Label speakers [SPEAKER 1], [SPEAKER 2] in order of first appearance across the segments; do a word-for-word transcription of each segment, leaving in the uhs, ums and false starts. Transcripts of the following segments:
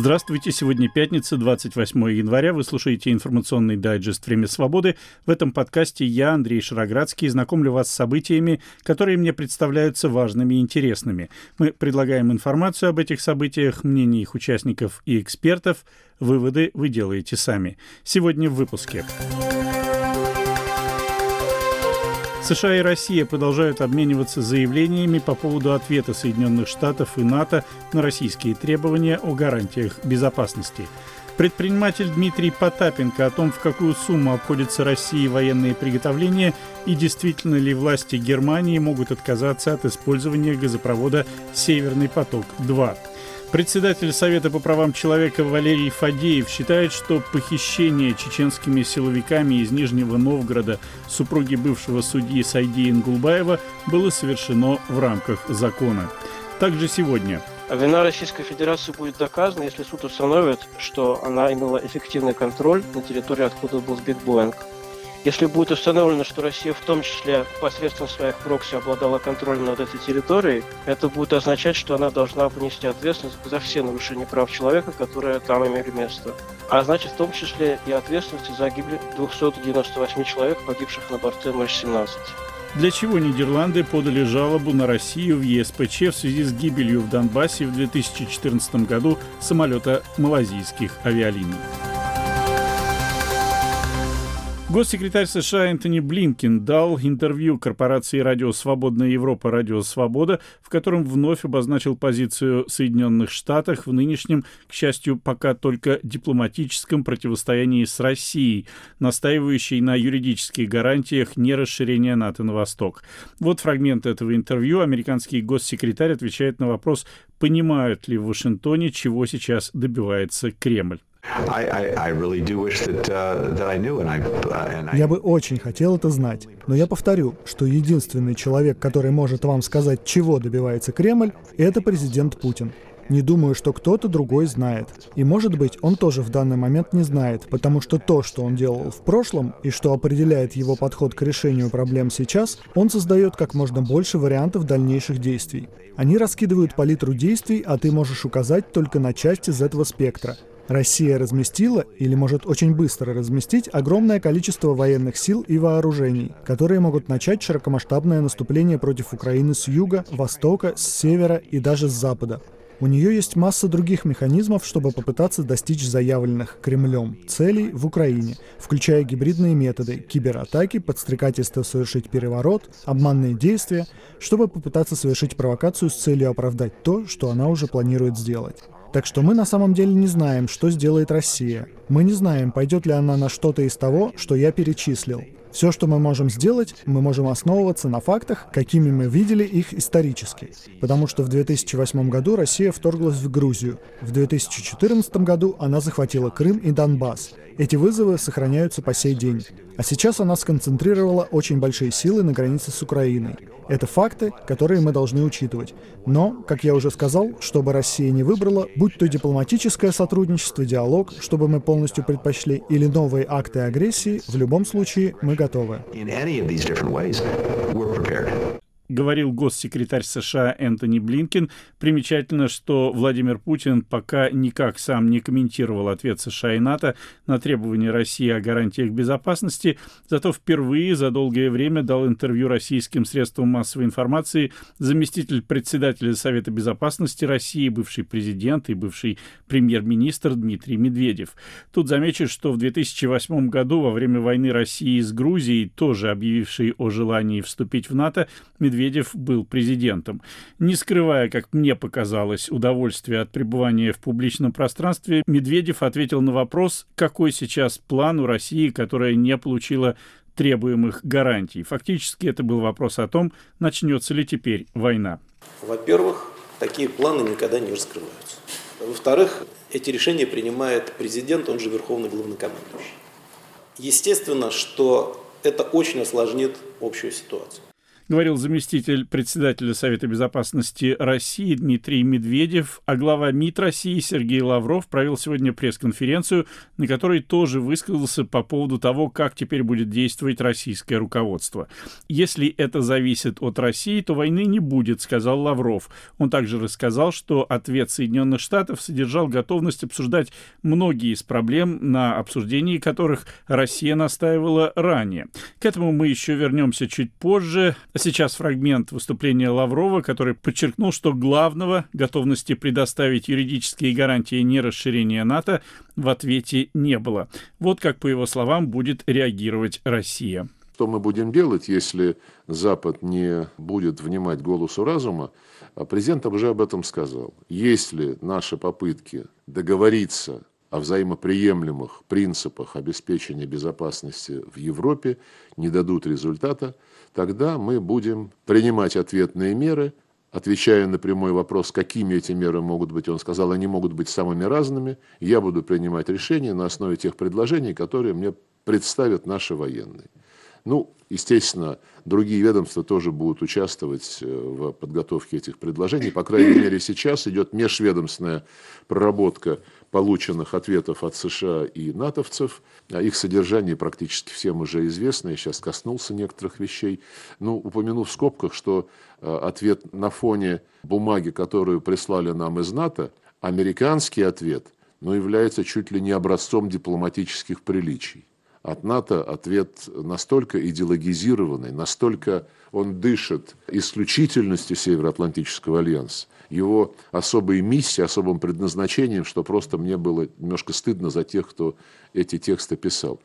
[SPEAKER 1] Здравствуйте, сегодня пятница, двадцать восьмое января. Вы слушаете информационный дайджест «Время свободы». В этом подкасте я, Андрей Шароградский, знакомлю вас с событиями, которые мне представляются важными и интересными. Мы предлагаем информацию об этих событиях, мнения их участников и экспертов. Выводы вы делаете сами. Сегодня в выпуске. США и Россия продолжают обмениваться заявлениями по поводу ответа Соединенных Штатов и НАТО на российские требования о гарантиях безопасности. Предприниматель Дмитрий Потапенко о том, в какую сумму обходятся России военные приготовления и действительно ли власти Германии могут отказаться от использования газопровода «Северный поток-два». Председатель Совета по правам человека Валерий Фадеев считает, что похищение чеченскими силовиками из Нижнего Новгорода супруги бывшего судьи Сайди Ингулбаева было совершено в рамках закона. Также сегодня.
[SPEAKER 2] Вина Российской Федерации будет доказана, если суд установит, что она имела эффективный контроль на территории, откуда был сбит Боинг. Если будет установлено, что Россия в том числе посредством своих прокси обладала контролем над этой территорией, это будет означать, что она должна понести ответственность за все нарушения прав человека, которые там имели место. А значит, в том числе и ответственность за гибель двухсот девяноста восьми человек, погибших на борту эм эйч семнадцать.
[SPEAKER 1] Для чего Нидерланды подали жалобу на Россию в е эс пэ че в связи с гибелью в Донбассе в две тысячи четырнадцатом году самолета малазийских авиалиний. Госсекретарь США Энтони Блинкен дал интервью корпорации «Радио Свободная Европа» «Радио Свобода», в котором вновь обозначил позицию Соединенных Штатов в нынешнем, к счастью, пока только дипломатическом противостоянии с Россией, настаивающей на юридических гарантиях нерасширения НАТО на восток. Вот фрагмент этого интервью. Американский госсекретарь отвечает на вопрос, понимают ли в Вашингтоне, чего сейчас добивается Кремль.
[SPEAKER 3] Я бы очень хотел это знать, но я повторю, что единственный человек, который может вам сказать, чего добивается Кремль, это президент Путин. Не думаю, что кто-то другой знает. И, может быть, он тоже в данный момент не знает, потому что то, что он делал в прошлом, и что определяет его подход к решению проблем сейчас, он создает как можно больше вариантов дальнейших действий. Они раскидывают палитру действий, а ты можешь указать только на часть из этого спектра. Россия разместила, или может очень быстро разместить, огромное количество военных сил и вооружений, которые могут начать широкомасштабное наступление против Украины с юга, востока, с севера и даже с запада. У нее есть масса других механизмов, чтобы попытаться достичь заявленных Кремлем целей в Украине, включая гибридные методы, кибератаки, подстрекательство совершить переворот, обманные действия, чтобы попытаться совершить провокацию с целью оправдать то, что она уже планирует сделать. Так что мы на самом деле не знаем, что сделает Россия. Мы не знаем, пойдет ли она на что-то из того, что я перечислил. Все, что мы можем сделать, мы можем основываться на фактах, какими мы видели их исторически. Потому что в две тысячи восьмом году Россия вторглась в Грузию. В две тысячи четырнадцатом году она захватила Крым и Донбасс. Эти вызовы сохраняются по сей день. А сейчас она сконцентрировала очень большие силы на границе с Украиной. Это факты, которые мы должны учитывать. Но, как я уже сказал, что бы Россия не выбрала, будь то дипломатическое сотрудничество, диалог, чтобы мы полностью предпочли, или новые акты агрессии, в любом случае мы готовы.
[SPEAKER 1] Говорил госсекретарь США Энтони Блинкен. Примечательно, что Владимир Путин пока никак сам не комментировал ответ США и НАТО на требования России о гарантиях безопасности, зато впервые за долгое время дал интервью российским средствам массовой информации заместитель председателя Совета Безопасности России, бывший президент и бывший премьер-министр Дмитрий Медведев. Тут замечу, что в две тысячи восьмом году, во время войны России с Грузией, тоже объявившей о желании вступить в НАТО, Медведев Медведев был президентом. Не скрывая, как мне показалось, удовольствия от пребывания в публичном пространстве, Медведев ответил на вопрос, какой сейчас план у России, которая не получила требуемых гарантий. Фактически это был вопрос о том, начнется ли теперь война.
[SPEAKER 4] Во-первых, такие планы никогда не раскрываются. Во-вторых, эти решения принимает президент, он же верховный главнокомандующий. Естественно, что это очень осложнит общую ситуацию.
[SPEAKER 1] Говорил заместитель председателя Совета безопасности России Дмитрий Медведев, а глава МИД России Сергей Лавров провел сегодня пресс-конференцию, на которой тоже высказался по поводу того, как теперь будет действовать российское руководство. «Если это зависит от России, то войны не будет», — сказал Лавров. Он также рассказал, что ответ Соединенных Штатов содержал готовность обсуждать многие из проблем, на обсуждении которых Россия настаивала ранее. К этому мы еще вернемся чуть позже. А сейчас фрагмент выступления Лаврова, который подчеркнул, что главного — готовности предоставить юридические гарантии нерасширения НАТО — в ответе не было. Вот как, по его словам, будет реагировать Россия.
[SPEAKER 5] Что мы будем делать, если Запад не будет внимать голосу разума? Президент уже об этом сказал. Если наши попытки договориться о взаимоприемлемых принципах обеспечения безопасности в Европе не дадут результата, тогда мы будем принимать ответные меры. Отвечая на прямой вопрос, какими эти меры могут быть, он сказал, они могут быть самыми разными. Я буду принимать решения на основе тех предложений, которые мне представят наши военные. Ну, естественно, другие ведомства тоже будут участвовать в подготовке этих предложений. По крайней мере, сейчас идет межведомственная проработка полученных ответов от США и натовцев. Их содержание практически всем уже известно. Я сейчас коснулся некоторых вещей. Ну, упомяну в скобках, что ответ на фоне бумаги, которую прислали нам из НАТО, американский ответ, но является чуть ли не образцом дипломатических приличий. От НАТО ответ настолько идеологизированный, настолько он дышит исключительностью Североатлантического альянса, его особой миссией, особым предназначением, что просто мне было немножко стыдно за тех, кто эти тексты писал.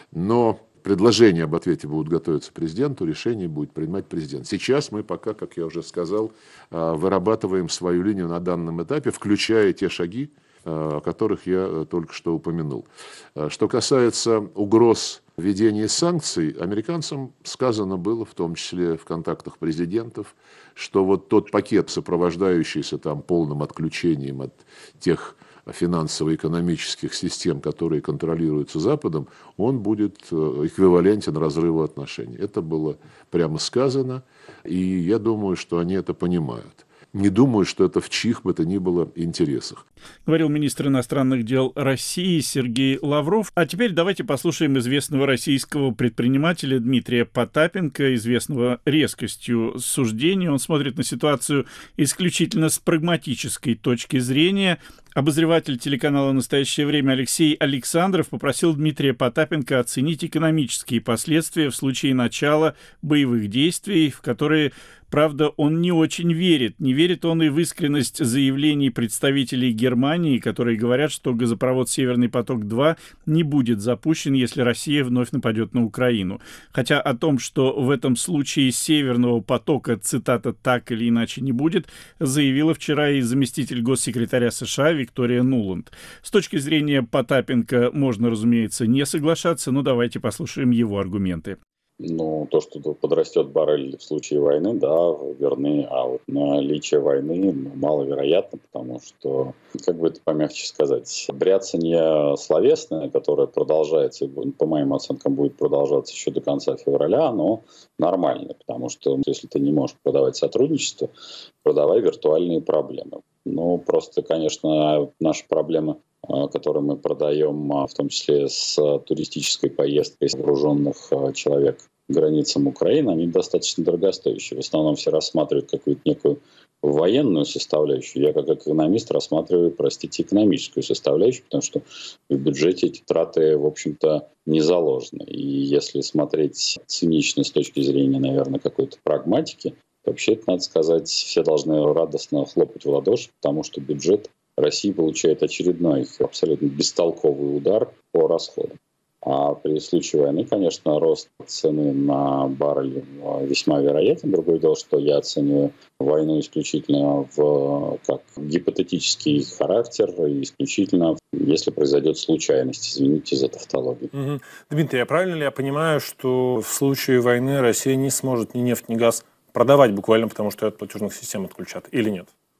[SPEAKER 5] Но предложения об ответе будут готовиться президенту, решение будет принимать президент. Сейчас мы пока, как я уже сказал, вырабатываем свою линию на данном этапе, включая те шаги, о которых я только что упомянул. Что касается угроз введения санкций, американцам сказано было, в том числе в контактах президентов, что вот тот пакет, сопровождающийся там полным отключением от тех финансово-экономических систем, которые контролируются Западом, он будет эквивалентен разрыву отношений. Это было прямо сказано, и я думаю, что они это понимают. Не думаю, что это в чьих бы то ни было интересах.
[SPEAKER 1] Говорил министр иностранных дел России Сергей Лавров. А теперь давайте послушаем известного российского предпринимателя Дмитрия Потапенко, известного резкостью суждений. Он смотрит на ситуацию исключительно с прагматической точки зрения. Обозреватель телеканала «Настоящее время» Алексей Александров попросил Дмитрия Потапенко оценить экономические последствия в случае начала боевых действий, в которые, правда, он не очень верит. Не верит он и в искренность заявлений представителей Германии, которые говорят, что газопровод «Северный поток-два» не будет запущен, если Россия вновь нападет на Украину. Хотя о том, что в этом случае «Северного потока», цитата, «так или иначе не будет», заявила вчера и заместитель госсекретаря США Виктория Нуланд. С точки зрения Потапенко можно, разумеется, не соглашаться, но давайте послушаем его аргументы.
[SPEAKER 6] Ну, то, что подрастет баррель в случае войны, да, верны, а вот наличие войны маловероятно, потому что, как бы это помягче сказать, бряцанье словесное, которое продолжается, по моим оценкам, будет продолжаться еще до конца февраля, оно нормально, потому что если ты не можешь продавать сотрудничество, продавай виртуальные проблемы. Ну, просто, конечно, наши проблемы, которые мы продаем, в том числе с туристической поездкой вооруженных человек к границам Украины, они достаточно дорогостоящие. В основном все рассматривают какую-то некую военную составляющую. Я как экономист рассматриваю, простите, экономическую составляющую, потому что в бюджете эти траты, в общем-то, не заложены. И если смотреть цинично с точки зрения, наверное, какой-то прагматики, то вообще, это, надо сказать, все должны радостно хлопать в ладоши, потому что бюджет Россия получает очередной абсолютно бестолковый удар по расходам. А при случае войны, конечно, рост цены на баррель весьма вероятен. Другое дело, что я оцениваю войну исключительно в как гипотетический характер, и исключительно если произойдет случайность. Извините за тавтологию.
[SPEAKER 7] Угу. Дмитрий, а правильно ли я понимаю, что в случае войны Россия не сможет ни нефть, ни газ продавать буквально, потому что от платежных систем отключат, или нет?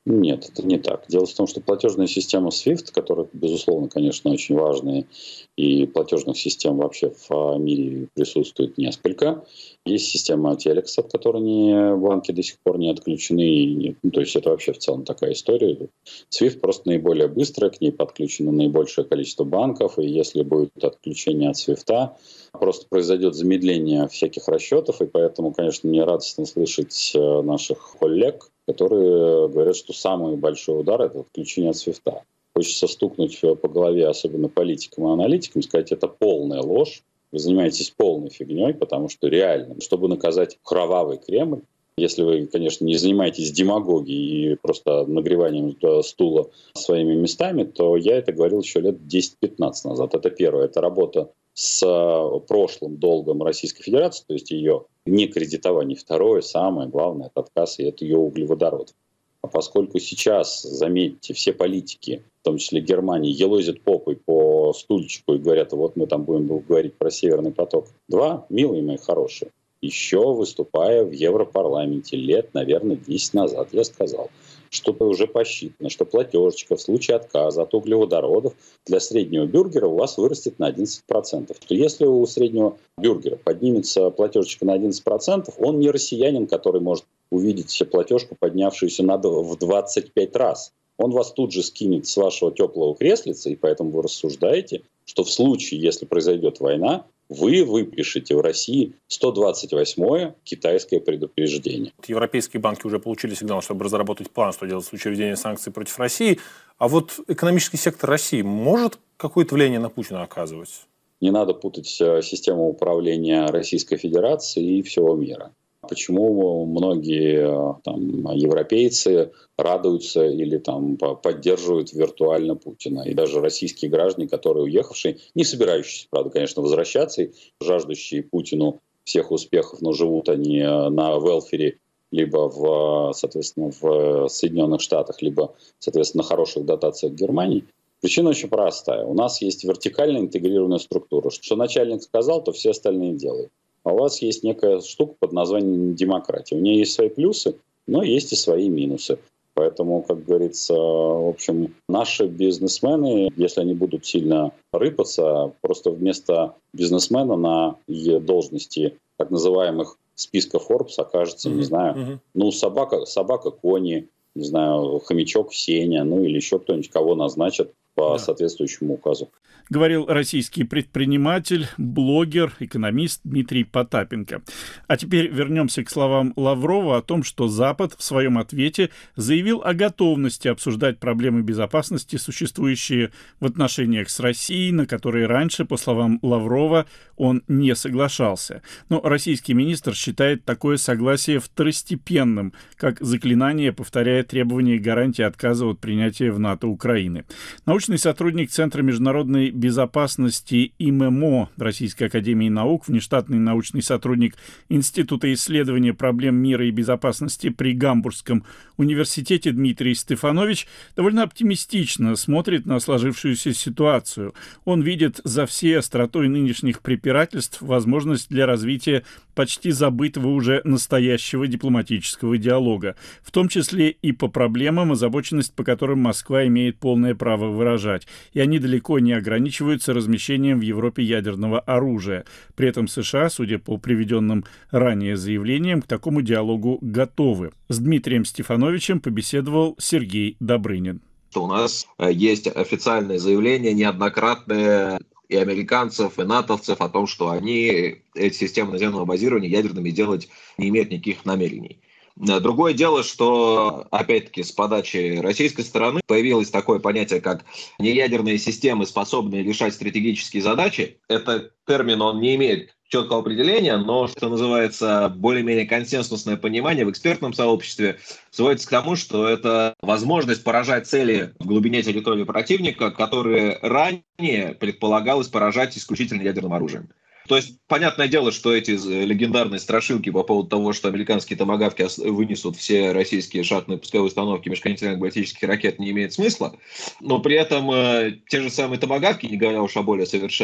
[SPEAKER 6] Нет, это не так. Дело в том, что платежная система свифт, которая, безусловно, конечно, очень важная, и платежных систем вообще в мире присутствует несколько. Есть система Телекс, от которой не, банки до сих пор не отключены. Ну, то есть это вообще в целом такая история. свифт просто наиболее быстрая, к ней подключено наибольшее количество банков, и если будет отключение от свифта, просто произойдет замедление всяких расчетов, и поэтому, конечно, мне радостно слышать наших коллег, которые говорят, что самый большой удар – это отключение от свифта. Хочется стукнуть по голове, особенно политикам и аналитикам, сказать, это полная ложь. Вы занимаетесь полной фигней, потому что реально, чтобы наказать кровавый Кремль, если вы, конечно, не занимаетесь демагогией и просто нагреванием стула своими местами, то я это говорил еще лет десять-пятнадцать назад. Это первое. Это работа с прошлым долгом Российской Федерации, то есть ее некредитование. Второе, самое главное, это отказ, и это ее углеводород. А поскольку сейчас, заметьте, все политики, в том числе Германии, елозят попой по стульчику и говорят, вот мы там будем говорить про Северный поток-два, милые мои хорошие, еще выступая в Европарламенте лет, наверное, десять назад, я сказал, что уже посчитано, что платежечка в случае отказа от углеводородов для среднего бюргера у вас вырастет на одиннадцать процентов. То если у среднего бюргера поднимется платежечка на одиннадцать процентов, он не россиянин, который может увидеть платежку, поднявшуюся на в двадцать пять раз. Он вас тут же скинет с вашего теплого креслица, и поэтому вы рассуждаете, что в случае, если произойдет война, вы выпишете в России сто двадцать восьмое китайское предупреждение.
[SPEAKER 7] Европейские банки уже получили сигнал, чтобы разработать план, что делать в случае введения санкций против России. А вот экономический сектор России может какое-то влияние на Путина оказывать?
[SPEAKER 6] Не надо путать систему управления Российской Федерации и всего мира. Почему многие там, европейцы радуются или там, поддерживают виртуально Путина. И даже российские граждане, которые уехавшие, не собирающиеся, правда, конечно, возвращаться, и жаждущие Путину всех успехов, но живут они на велфере, либо в, соответственно, в Соединенных Штатах, либо, соответственно, на хороших дотациях Германии. Причина очень простая. У нас есть вертикально интегрированная структура. Что начальник сказал, то все остальные делают. А у вас есть некая штука под названием демократия. У нее есть свои плюсы, но есть и свои минусы. Поэтому, как говорится, в общем, наши бизнесмены, если они будут сильно рыпаться, просто вместо бизнесмена на должности так называемых списка Forbes окажется, mm-hmm. не знаю, mm-hmm. ну, собака, собака Кони, не знаю, хомячок Сеня, ну, или еще кто-нибудь, кого назначат по yeah. соответствующему указу.
[SPEAKER 1] Говорил российский предприниматель, блогер, экономист Дмитрий Потапенко. А теперь вернемся к словам Лаврова о том, что Запад в своем ответе заявил о готовности обсуждать проблемы безопасности, существующие в отношениях с Россией, на которые раньше, по словам Лаврова, он не соглашался. Но российский министр считает такое согласие второстепенным, как заклинание, повторяя требования и гарантии отказа от принятия в НАТО Украины. Научный сотрудник Центра международной безопасности ИММО Российской академии наук, внештатный научный сотрудник Института исследования проблем мира и безопасности при Гамбургском университете Дмитрий Стефанович довольно оптимистично смотрит на сложившуюся ситуацию. Он видит за всей остротой нынешних препирательств возможность для развития почти забытого уже настоящего дипломатического диалога, в том числе и по проблемам, озабоченность по которым Москва имеет полное право выражать, и они далеко не ограничиваются размещением в Европе ядерного оружия. При этом США, судя по приведенным ранее заявлениям, к такому диалогу готовы. С Дмитрием Стефановичем побеседовал Сергей Добрынин.
[SPEAKER 8] У нас есть официальные заявления, неоднократные, и американцев, и натовцев о том, что они эти системы наземного базирования ядерными делать не имеют никаких намерений. Другое дело, что, опять-таки, с подачи российской стороны появилось такое понятие, как неядерные системы, способные решать стратегические задачи. Этот термин, он не имеет четкого определения, но, что называется, более-менее консенсусное понимание в экспертном сообществе сводится к тому, что это возможность поражать цели в глубине территории противника, которые ранее предполагалось поражать исключительно ядерным оружием. То есть, понятное дело, что эти легендарные страшилки по поводу того, что американские томагавки вынесут все российские шахтные пусковые установки межконтинентальных баллистических ракет, не имеет смысла. Но при этом э, те же самые томагавки, не говоря уж о более совершенных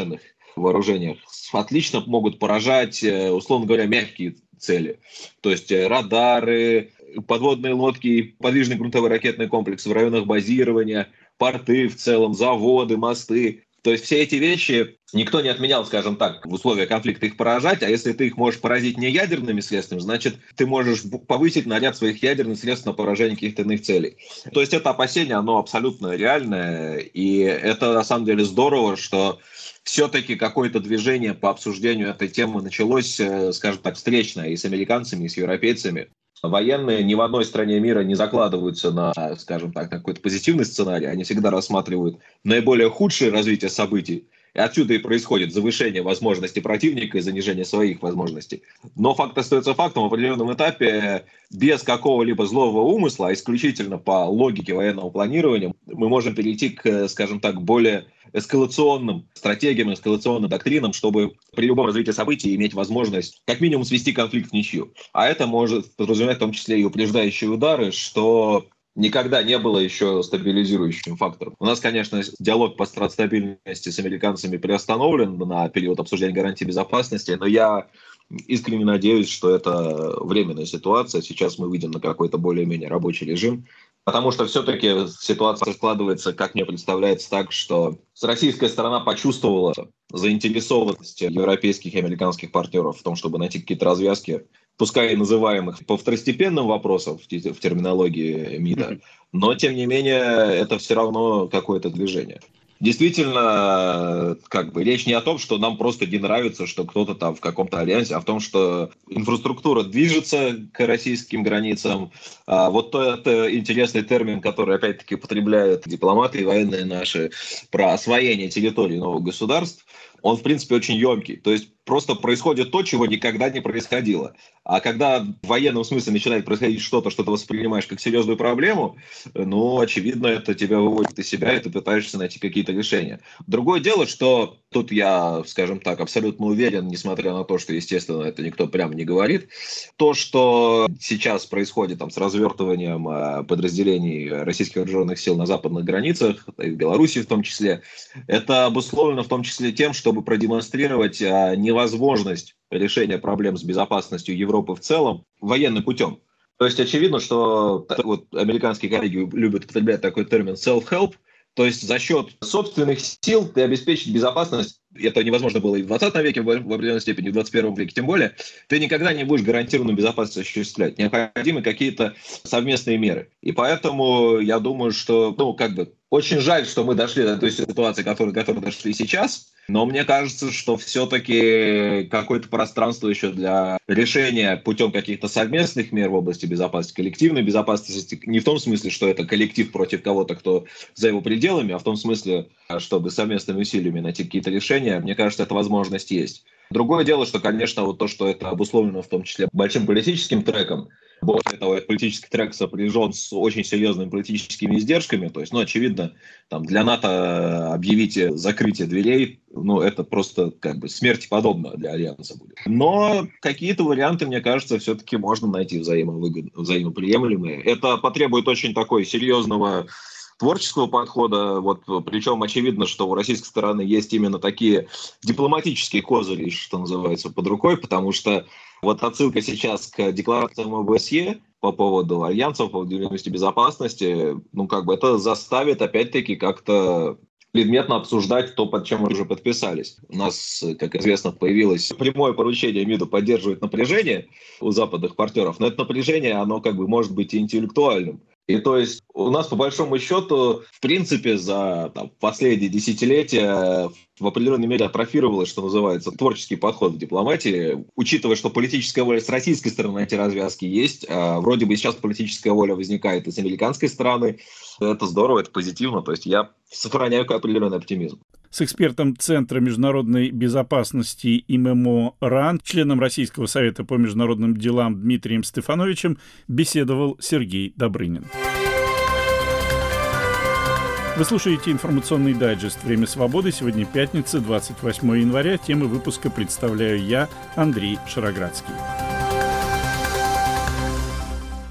[SPEAKER 8] вооружениях отлично могут поражать, условно говоря, мягкие цели. То есть радары, подводные лодки, подвижные грунтовые ракетные комплексы в районах базирования, порты в целом, заводы, мосты. То есть все эти вещи никто не отменял, скажем так, в условиях конфликта их поражать, а если ты их можешь поразить не ядерными средствами, значит, ты можешь повысить наряд своих ядерных средств на поражение каких-то иных целей. То есть это опасение, оно абсолютно реальное, и это на самом деле здорово, что все-таки какое-то движение по обсуждению этой темы началось, скажем так, встречное и с американцами, и с европейцами. Военные ни в одной стране мира не закладываются на, скажем так, на какой-то позитивный сценарий. Они всегда рассматривают наиболее худшее развитие событий. И отсюда и происходит завышение возможностей противника и занижение своих возможностей. Но факт остается фактом. В определенном этапе без какого-либо злого умысла, а исключительно по логике военного планирования, мы можем перейти к, скажем так, более эскалационным стратегиям, эскалационным доктринам, чтобы при любом развитии событий иметь возможность как минимум свести конфликт в ничью. А это может подразумевать в том числе и упреждающие удары, что никогда не было еще стабилизирующим фактором. У нас, конечно, диалог по стратстабильности с американцами приостановлен на период обсуждения гарантий безопасности, но я искренне надеюсь, что это временная ситуация. Сейчас мы выйдем на какой-то более-менее рабочий режим. Потому что все-таки ситуация складывается, как мне представляется, так, что российская сторона почувствовала заинтересованность европейских и американских партнеров в том, чтобы найти какие-то развязки, пускай и называемых по второстепенным вопросам в терминологии МИДа, но, тем не менее, это все равно какое-то движение. Действительно, как бы речь не о том, что нам просто не нравится, что кто-то там в каком-то альянсе, а в том, что инфраструктура движется к российским границам. А вот это интересный термин, который опять-таки употребляют дипломаты и военные наши про освоение территории новых государств. Он, в принципе, очень емкий. То есть просто происходит то, чего никогда не происходило. А когда в военном смысле начинает происходить что-то, что ты воспринимаешь как серьезную проблему, ну, очевидно, это тебя выводит из себя, и ты пытаешься найти какие-то решения. Другое дело, что тут я, скажем так, абсолютно уверен, несмотря на то, что, естественно, это никто прямо не говорит, то, что сейчас происходит там, с развертыванием подразделений российских вооруженных сил на западных границах, и в Беларуси в том числе, это обусловлено в том числе тем, чтобы продемонстрировать невозможность решения проблем с безопасностью Европы в целом военным путем. То есть очевидно, что вот, американские коллеги любят употреблять такой термин self-help, то есть за счет собственных сил ты обеспечить безопасность, это невозможно было и в двадцатом веке в определенной степени, и в двадцать первом веке тем более, ты никогда не будешь гарантированную безопасность осуществлять. Необходимы какие-то совместные меры. И поэтому я думаю, что, ну, как бы, очень жаль, что мы дошли до той ситуации, которой, которой дошли сейчас, но мне кажется, что все-таки какое-то пространство еще для решения путем каких-то совместных мер в области безопасности, коллективной безопасности, не в том смысле, что это коллектив против кого-то, кто за его пределами, а в том смысле, чтобы совместными усилиями найти какие-то решения, мне кажется, эта возможность есть. Другое дело, что, конечно, вот то, что это обусловлено в том числе большим политическим треком, более того, этот политический трек сопряжен с очень серьезными политическими издержками. То есть, ну, очевидно, там, для НАТО объявить закрытие дверей, ну, это просто как бы смерти подобно для Альянса будет. Но какие-то варианты, мне кажется, все-таки можно найти взаимовыгодные, взаимоприемлемые. Это потребует очень такой серьезного творческого подхода, вот, причем очевидно, что у российской стороны есть именно такие дипломатические козыри, что называется, под рукой, потому что вот отсылка сейчас к декларациям ОБСЕ по поводу альянсов, по поводу уязвимости безопасности, ну, как бы это заставит, опять-таки, как-то предметно обсуждать то, под чем мы уже подписались. У нас, как известно, появилось прямое поручение МИДу поддерживать напряжение у западных партнеров, но это напряжение, оно как бы может быть и интеллектуальным. И то есть у нас, по большому счету, в принципе, за там, последние десятилетия в определенной мере атрофировалось, что называется, творческий подход в дипломатии, учитывая, что политическая воля с российской стороны эти развязки есть, а вроде бы сейчас политическая воля возникает и с американской стороны. Это здорово, это позитивно, то есть я сохраняю определенный оптимизм.
[SPEAKER 1] С экспертом Центра международной безопасности ИММО РАН, членом Российского совета по международным делам Дмитрием Стефановичем беседовал Сергей Добрынин. Вы слушаете информационный дайджест «Время свободы». Сегодня пятница, двадцать восьмое января. Темы выпуска представляю я, Андрей Шароградский.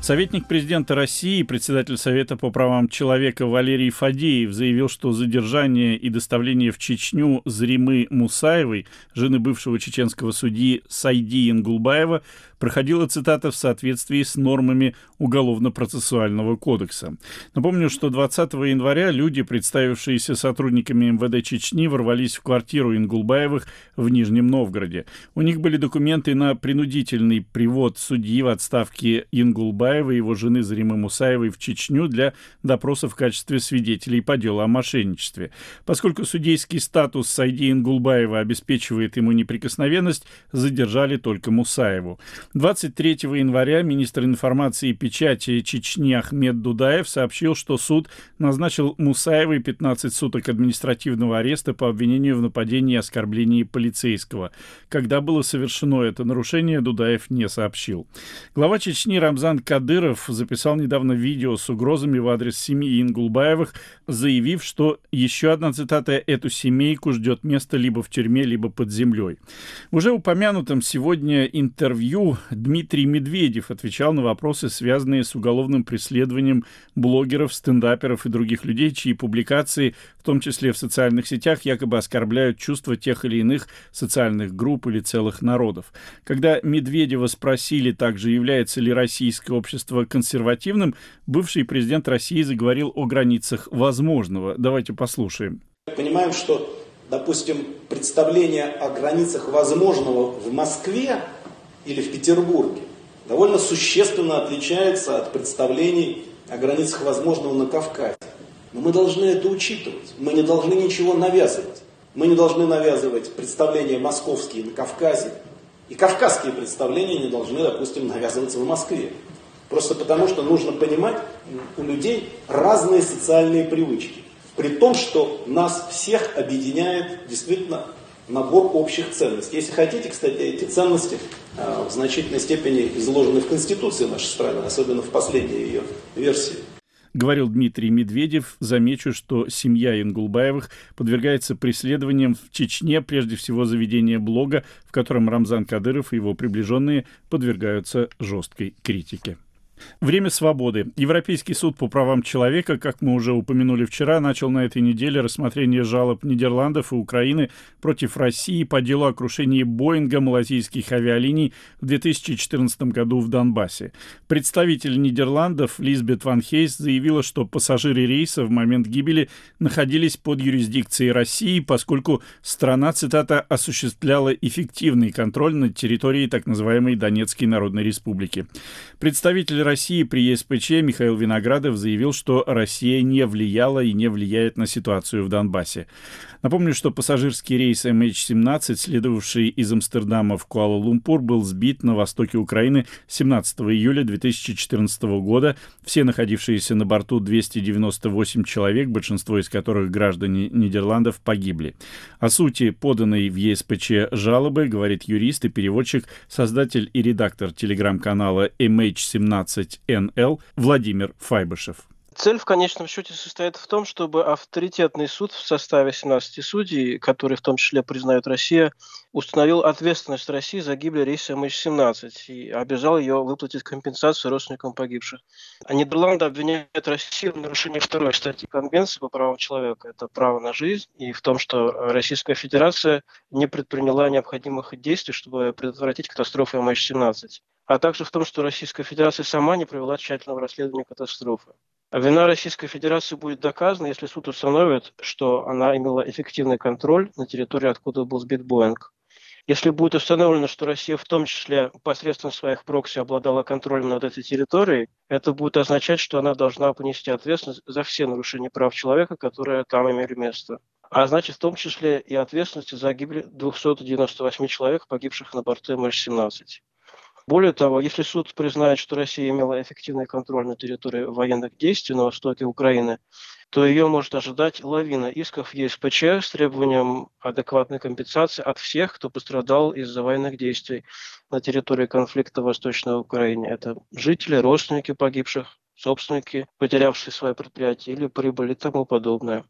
[SPEAKER 1] Советник президента России, председатель Совета по правам человека Валерий Фадеев заявил, что задержание и доставление в Чечню Заримы Мусаевой, жены бывшего чеченского судьи Сайди Ингулбаева, проходило, цитата, в соответствии с нормами Уголовно-процессуального кодекса. Напомню, что двадцатого января люди, представившиеся сотрудниками эм вэ дэ Чечни, ворвались в квартиру Ингулбаевых в Нижнем Новгороде. У них были документы на принудительный привод судьи в отставке Ингулбаева и его жены Заримы Мусаевой в Чечню для допроса в качестве свидетелей по делу о мошенничестве. Поскольку судейский статус Сайди Ингулбаева обеспечивает ему неприкосновенность, задержали только Мусаеву. двадцать третьего января министр информации и печати Чечни Ахмед Дудаев сообщил, что суд назначил Мусаевой пятнадцать суток административного ареста по обвинению в нападении и оскорблении полицейского. Когда было совершено это нарушение, Дудаев не сообщил. Глава Чечни Рамзан Кадыров записал недавно видео с угрозами в адрес семьи Ингулбаевых, заявив, что, еще одна цитата, эту семейку ждет место либо в тюрьме, либо под землей. В уже упомянутом сегодня интервью Дмитрий Медведев отвечал на вопросы, связанные с уголовным преследованием блогеров, стендаперов и других людей, чьи публикации, в том числе в социальных сетях, якобы оскорбляют чувства тех или иных социальных групп или целых народов. Когда Медведева спросили также, является ли российское общество консервативным, бывший президент России заговорил о границах возможного. Давайте послушаем.
[SPEAKER 4] Понимаем, что, допустим, представление о границах возможного в Москве или в Петербурге довольно существенно отличается от представлений о границах возможного на Кавказе. Но мы должны это учитывать. Мы не должны ничего навязывать. Мы не должны навязывать представления московские на Кавказе. И кавказские представления не должны, допустим, навязываться в Москве. Просто потому, что нужно понимать, у людей разные социальные привычки. При том, что нас всех объединяет действительно набор общих ценностей. Если хотите, кстати, эти ценности э, в значительной степени изложены в Конституции нашей страны, особенно в последней ее версии.
[SPEAKER 1] Говорил Дмитрий Медведев. Замечу, что семья Ингулбаевых подвергается преследованиям в Чечне, прежде всего за ведение блога, в котором Рамзан Кадыров и его приближенные подвергаются жесткой критике. Время свободы. Европейский суд по правам человека, как мы уже упомянули вчера, начал на этой неделе рассмотрение жалоб Нидерландов и Украины против России по делу о крушении Боинга малазийских авиалиний в две тысячи четырнадцатом году в Донбассе. Представитель Нидерландов Лизбет Ван Хейс заявила, что пассажиры рейса в момент гибели находились под юрисдикцией России, поскольку страна, цитата, осуществляла эффективный контроль над территорией так называемой Донецкой Народной Республики. Представитель России при е эс пэ че Михаил Виноградов заявил, что Россия не влияла и не влияет на ситуацию в Донбассе. Напомню, что пассажирский рейс эм эйч семнадцать, следовавший из Амстердама в Куала-Лумпур, был сбит на востоке Украины семнадцатого июля две тысячи четырнадцатого года. Все находившиеся на борту двести девяносто восемь человек, большинство из которых граждане Нидерландов, погибли. О сути поданной в е эс пэ че жалобы говорит юрист и переводчик, создатель и редактор телеграм-канала эм эйч семнадцать эн эл Владимир Файбышев.
[SPEAKER 2] Цель в конечном счете состоит в том, чтобы авторитетный суд в составе семнадцати судей, который в том числе признает Россия, установил ответственность России за гибель рейса эм эйч семнадцать и обязал ее выплатить компенсацию родственникам погибших. А Нидерланды обвиняют Россию в нарушении второй статьи Конвенции по правам человека. Это право на жизнь, и в том, что Российская Федерация не предприняла необходимых действий, чтобы предотвратить катастрофу эм эйч семнадцать. А также в том, что Российская Федерация сама не провела тщательного расследования катастрофы. Вина Российской Федерации будет доказана, если суд установит, что она имела эффективный контроль на территории, откуда был сбит Боинг. Если будет установлено, что Россия в том числе посредством своих прокси обладала контролем над этой территорией, это будет означать, что она должна понести ответственность за все нарушения прав человека, которые там имели место. А значит, в том числе и ответственность за гибель двухсот девяноста восьми человек, погибших на борту эм эйч семнадцать. Более того, если суд признает, что Россия имела эффективный контроль на территории военных действий на востоке Украины, то ее может ожидать лавина исков в е эс пэ че с требованием адекватной компенсации от всех, кто пострадал из-за военных действий на территории конфликта в Восточной Украине. Это жители, родственники погибших, собственники, потерявшие свои предприятия или прибыль и тому подобное.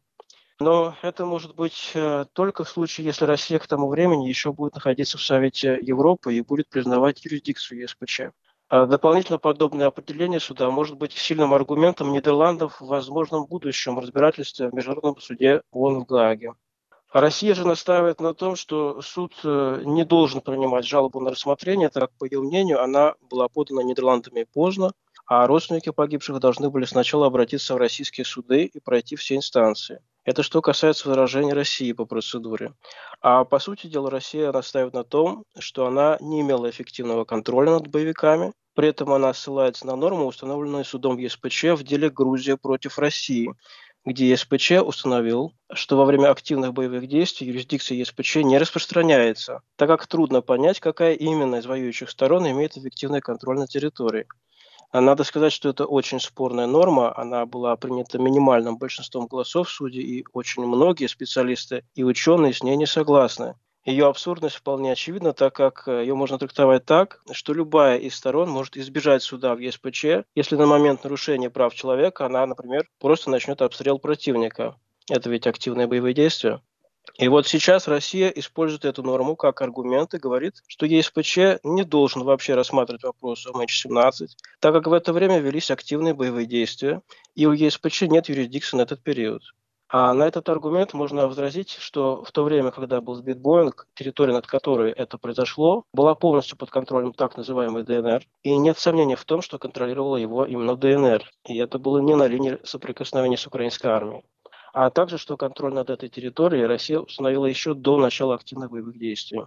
[SPEAKER 2] Но это может быть э, только в случае, если Россия к тому времени еще будет находиться в Совете Европы и будет признавать юрисдикцию е эс пэ че. А дополнительно подобное определение суда может быть сильным аргументом Нидерландов в возможном будущем разбирательстве в Международном суде ООН в Гааге. А Россия же настаивает на том, что суд не должен принимать жалобу на рассмотрение, так как, по ее мнению, она была подана Нидерландами поздно, а родственники погибших должны были сначала обратиться в российские суды и пройти все инстанции. Это что касается возражений России по процедуре. А по сути дела Россия настаивает на том, что она не имела эффективного контроля над боевиками. При этом она ссылается на норму, установленную судом ЕСПЧ в деле «Грузия против России», где ЕСПЧ установил, что во время активных боевых действий юрисдикция ЕСПЧ не распространяется, так как трудно понять, какая именно из воюющих сторон имеет эффективный контроль на территории. Надо сказать, что это очень спорная норма, она была принята минимальным большинством голосов в суде, и очень многие специалисты и ученые с ней не согласны. Ее абсурдность вполне очевидна, так как ее можно трактовать так, что любая из сторон может избежать суда в ЕСПЧ, если на момент нарушения прав человека она, например, просто начнет обстрел противника. Это ведь активные боевые действия. И вот сейчас Россия использует эту норму как аргумент и говорит, что ЕСПЧ не должен вообще рассматривать вопрос эм эйч семнадцать, так как в это время велись активные боевые действия, и у ЕСПЧ нет юрисдикции на этот период. А на этот аргумент можно возразить, что в то время, когда был сбит Боинг, территория, над которой это произошло, была полностью под контролем так называемой ДНР. И нет сомнений в том, что контролировала его именно ДНР. И это было не на линии соприкосновения с украинской армией. А также, что контроль над этой территорией Россия установила еще до начала активных боевых действий.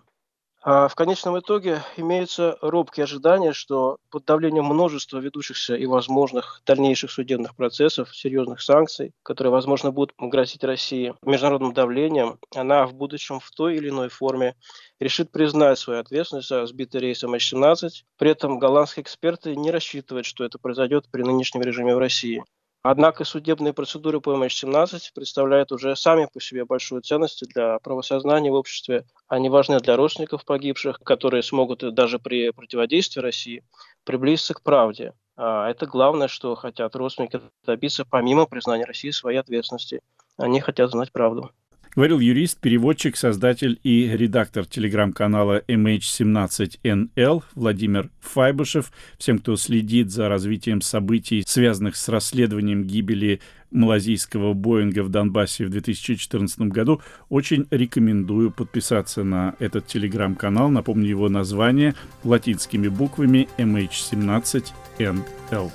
[SPEAKER 2] А в конечном итоге имеются робкие ожидания, что под давлением множества ведущихся и возможных дальнейших судебных процессов, серьезных санкций, которые, возможно, будут грозить России международным давлением, она в будущем в той или иной форме решит признать свою ответственность за сбитый рейс эм эйч семнадцать. При этом голландские эксперты не рассчитывают, что это произойдет при нынешнем режиме в России. Однако судебные процедуры по эм эйч семнадцать представляют уже сами по себе большую ценность для правосознания в обществе. Они важны для родственников погибших, которые смогут даже при противодействии России приблизиться к правде. А это главное, что хотят родственники добиться помимо признания России своей ответственности. Они хотят знать правду.
[SPEAKER 1] Говорил юрист, переводчик, создатель и редактор телеграм-канала эм эйч семнадцать эн эл Владимир Файбушев. Всем, кто следит за развитием событий, связанных с расследованием гибели малазийского Боинга в Донбассе в две тысячи четырнадцатом году, очень рекомендую подписаться на этот телеграм-канал. Напомню его название латинскими буквами эм эйч семнадцать эн эл.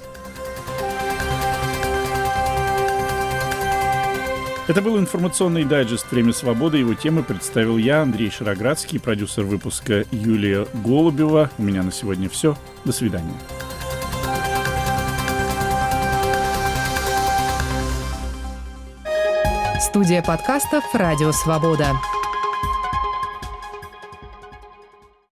[SPEAKER 1] Это был информационный дайджест «Время свободы». Его темы представил я, Андрей Шароградский, продюсер выпуска Юлия Голубева. У меня на сегодня все. До свидания.
[SPEAKER 9] Студия подкастов «Радио Свобода».